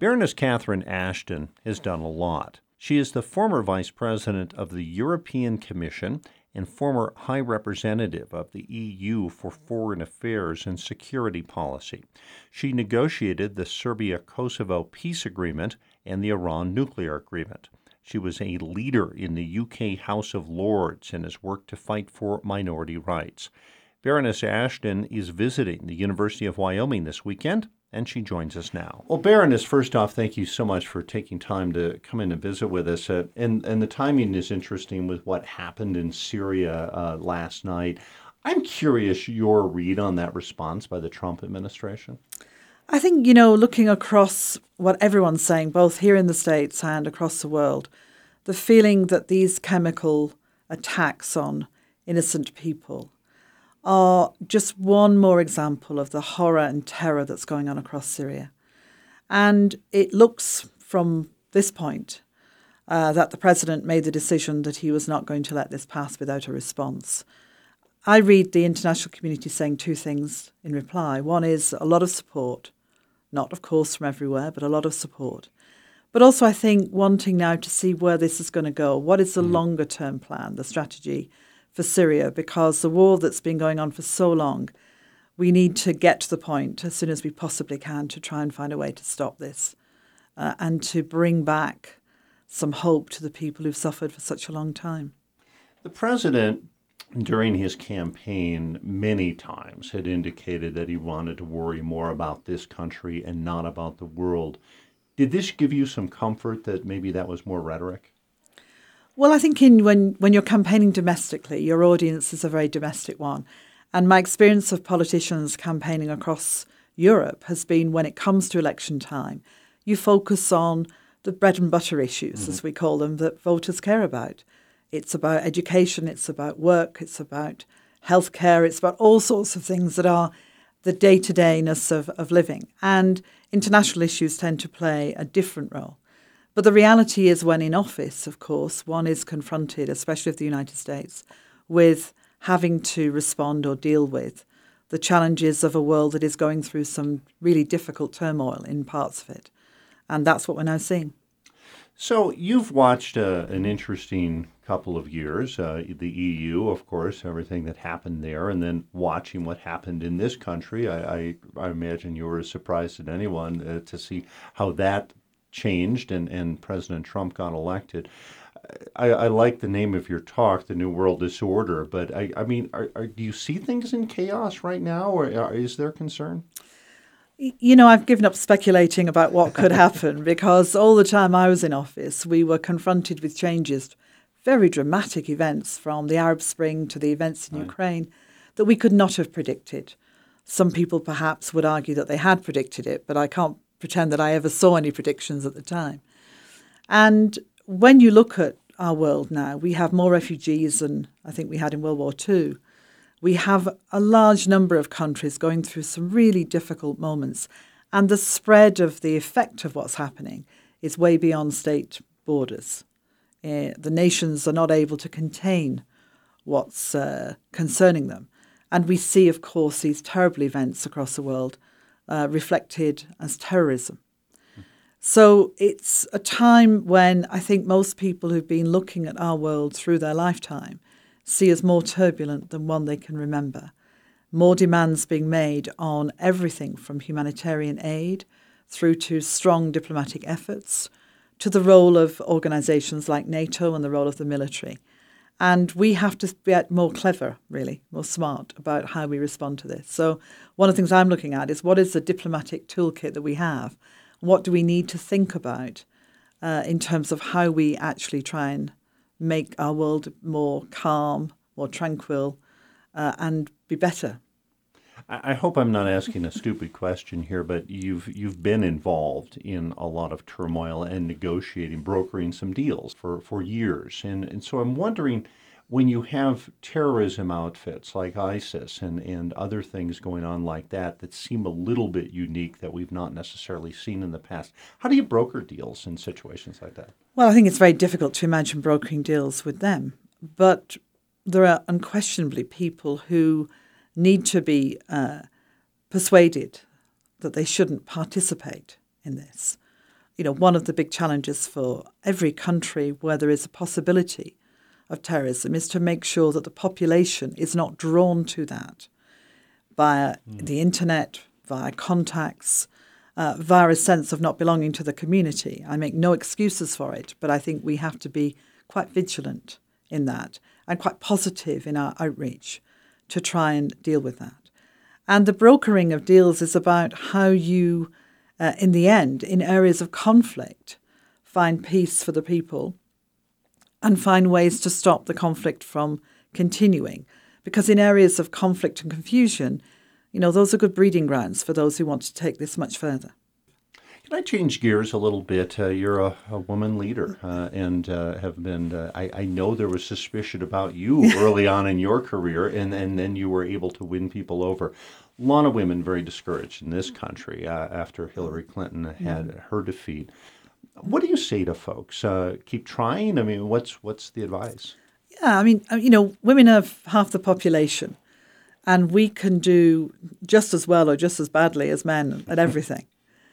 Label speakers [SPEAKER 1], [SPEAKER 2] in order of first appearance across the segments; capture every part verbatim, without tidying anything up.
[SPEAKER 1] Baroness Catherine Ashton has done a lot. She is the former Vice President of the European Commission and former High Representative of the E U for Foreign Affairs and Security Policy. She negotiated the Serbia-Kosovo peace agreement and the Iran nuclear agreement. She was a leader in the U K House of Lords and has worked to fight for minority rights. Baroness Ashton is visiting the University of Wyoming this weekend, and she joins us now. Well, Baroness, first off, thank you so much for taking time to come in and visit with us. Uh, and, and the timing is interesting with what happened in Syria uh, last night. I'm curious your read on that response by the Trump administration.
[SPEAKER 2] I think, you know, looking across what everyone's saying, both here in the States and across the world, the feeling that these chemical attacks on innocent people are just one more example of the horror and terror that's going on across Syria. And it looks from this point uh, that the president made the decision that he was not going to let this pass without a response. I read the international community saying two things in reply. One is a lot of support, not of course from everywhere, but a lot of support. But also I think wanting now to see where this is going to go. What is the mm-hmm. longer term plan, the strategy for Syria, because the war that's been going on for so long, we need to get to the point as soon as we possibly can to try and find a way to stop this uh, and to bring back some hope to the people who've suffered for such a long time.
[SPEAKER 1] The president, during his campaign, many times had indicated that he wanted to worry more about this country and not about the world. Did this give you some comfort that maybe that was more rhetoric?
[SPEAKER 2] Well, I think in when, when you're campaigning domestically, your audience is a very domestic one. And my experience of politicians campaigning across Europe has been when it comes to election time, you focus on the bread and butter issues, mm-hmm. as we call them, that voters care about. It's about education, it's about work, it's about healthcare, it's about all sorts of things that are the day-to-dayness of, of living. And international issues tend to play a different role. But the reality is when in office, of course, one is confronted, especially of the United States, with having to respond or deal with the challenges of a world that is going through some really difficult turmoil in parts of it. And that's what we're now seeing.
[SPEAKER 1] So you've watched uh, an interesting couple of years, uh, the E U, of course, everything that happened there, and then watching what happened in this country. I, I, I imagine you were as surprised as anyone uh, to see how that changed and, and President Trump got elected. I, I like the name of your talk, The New World Disorder, but I, I mean, are, are, do you see things in chaos right now, or is there concern?
[SPEAKER 2] You know, I've given up speculating about what could happen because all the time I was in office, we were confronted with changes, very dramatic events from the Arab Spring to the events in right. Ukraine that we could not have predicted. Some people perhaps would argue that they had predicted it, but I can't pretend that I ever saw any predictions at the time. And when you look at our world now, we have more refugees than I think we had in World War Two. We have a large number of countries going through some really difficult moments. And the spread of the effect of what's happening is way beyond state borders. Uh, the nations are not able to contain what's uh, concerning them. And we see, of course, these terrible events across the world Uh, reflected as terrorism. Mm. So it's a time when I think most people who've been looking at our world through their lifetime see as more turbulent than one they can remember. More demands being made on everything from humanitarian aid through to strong diplomatic efforts to the role of organisations like NATO and the role of the military. And we have to get more clever, really, more smart about how we respond to this. So one of the things I'm looking at is what is the diplomatic toolkit that we have? What do we need to think about uh, in terms of how we actually try and make our world more calm, more tranquil, uh, and be better?
[SPEAKER 1] I hope I'm not asking a stupid question here, but you've you've been involved in a lot of turmoil and negotiating, brokering some deals for, for years. And, and so I'm wondering, when you have terrorism outfits like ISIS and, and other things going on like that that seem a little bit unique that we've not necessarily seen in the past, how do you broker deals in situations like that?
[SPEAKER 2] Well, I think it's very difficult to imagine brokering deals with them. But there are unquestionably people who need to be uh, persuaded that they shouldn't participate in this. you know, one of the big challenges for every country where there is a possibility of terrorism is to make sure that the population is not drawn to that via mm. the internet, via contacts, uh, via a sense of not belonging to the community. I make no excuses for it, but I think we have to be quite vigilant in that and quite positive in our outreach to try and deal with that. And the brokering of deals is about how you, uh, in the end, in areas of conflict, find peace for the people and find ways to stop the conflict from continuing. Because in areas of conflict and confusion, you know, those are good breeding grounds for those who want to take this much further.
[SPEAKER 1] Can I change gears a little bit? Uh, you're a, a woman leader uh, and uh, have been, uh, I, I know there was suspicion about you early on in your career, and, and then you were able to win people over. A lot of women very discouraged in this country uh, after Hillary Clinton had yeah. her defeat. What do you say to folks? Uh, keep trying? I mean, what's what's the advice?
[SPEAKER 2] Yeah, I mean, you know, women have half the population, and we can do just as well or just as badly as men at everything.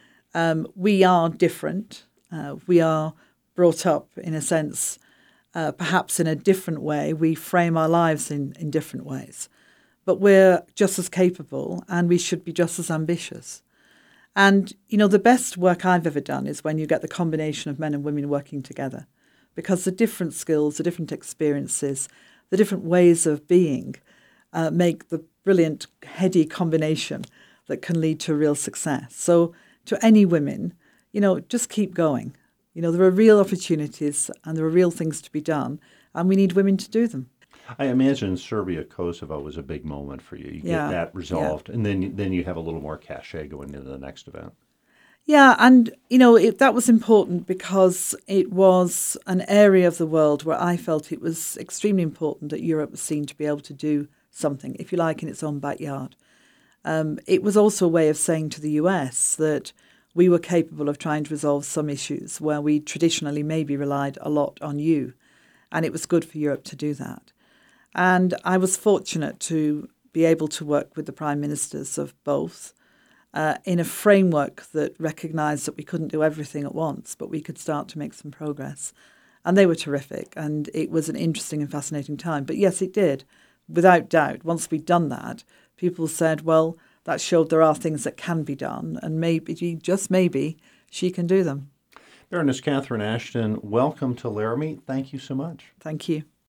[SPEAKER 2] Um, we are different. Uh, we are brought up, in a sense, uh, perhaps in a different way. We frame our lives in, in different ways. But we're just as capable, and we should be just as ambitious. And, you know, the best work I've ever done is when you get the combination of men and women working together, because the different skills, the different experiences, the different ways of being uh, make the brilliant, heady combination that can lead to real success. So to any women, you know, just keep going. You know, there are real opportunities and there are real things to be done, and we need women to do them.
[SPEAKER 1] I imagine Serbia, Kosovo was a big moment for you. You
[SPEAKER 2] yeah,
[SPEAKER 1] get that resolved,
[SPEAKER 2] yeah.
[SPEAKER 1] and then then you have a little more cachet going into the next event.
[SPEAKER 2] Yeah, and, you know, it, that was important because it was an area of the world where I felt it was extremely important that Europe was seen to be able to do something, if you like, in its own backyard. Um, it was also a way of saying to the U S that we were capable of trying to resolve some issues where we traditionally maybe relied a lot on you. And it was good for Europe to do that. And I was fortunate to be able to work with the prime ministers of both uh, in a framework that recognised that we couldn't do everything at once, but we could start to make some progress. And they were terrific. And it was an interesting and fascinating time. But yes, it did. Without doubt, once we'd done that, people said, well, that showed there are things that can be done, and maybe, just maybe, she can do them.
[SPEAKER 1] Baroness Catherine Ashton, welcome to Laramie. Thank you so much.
[SPEAKER 2] Thank you.